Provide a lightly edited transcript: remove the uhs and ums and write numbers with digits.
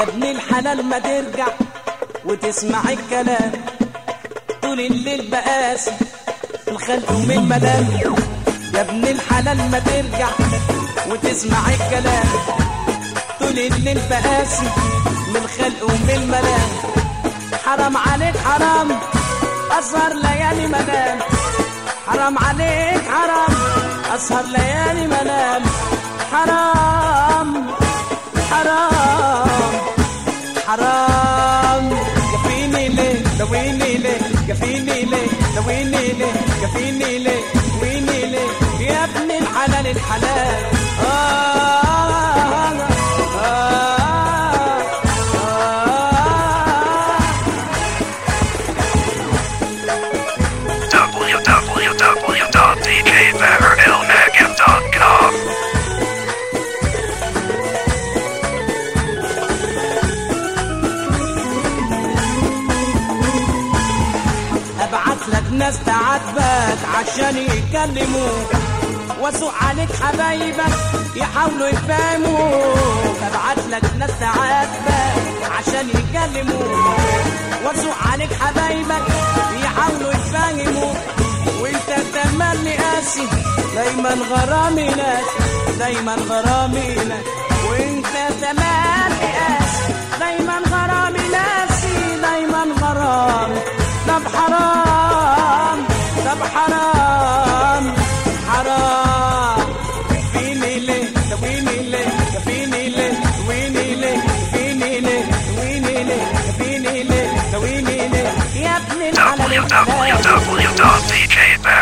يا ابن الحلال ما ترجع وتسمع الكلام، طول الليل بقاسي الخلق ومن المدام. يا ابن الحلال ما ترجع وتسمع الكلام، طول الليل بقاسي من الخلق ومن الملام. حرام عليك حرام أسهر ليالي منام، حرام عليك حرام أسهر ليالي منام. حرام حرام حرام كفيني ليه دويني ليه، كفيني ليه دويني ليه، كفيني ليه دويني ليه يا ابن الحلال الحلال. www.djmaherelnagev.com. ابعت لك ناس تعاتبك عشان يكلموك، واسوق عليك حبايبك يحاولوا يفهموك. ابعت لك ناس تعاتبك عشان يكلموك، واسوق عليك حبايبك يحاولوا يفهموك. وانت تملي قاسي دايما غرامي ناسي، دايما غرامي ناسي. وانت تملي قاسي دايما غرامي ناسي، دايما غرامي. طب حرام طب حرام حرام كفيني ليه كفيني ليه كفيني ليه كفيني ليه كفيني ليه كفيني ليه كفيني ليه كفيني ليه يا ابن الحلال. www.djmaherelnagev.com.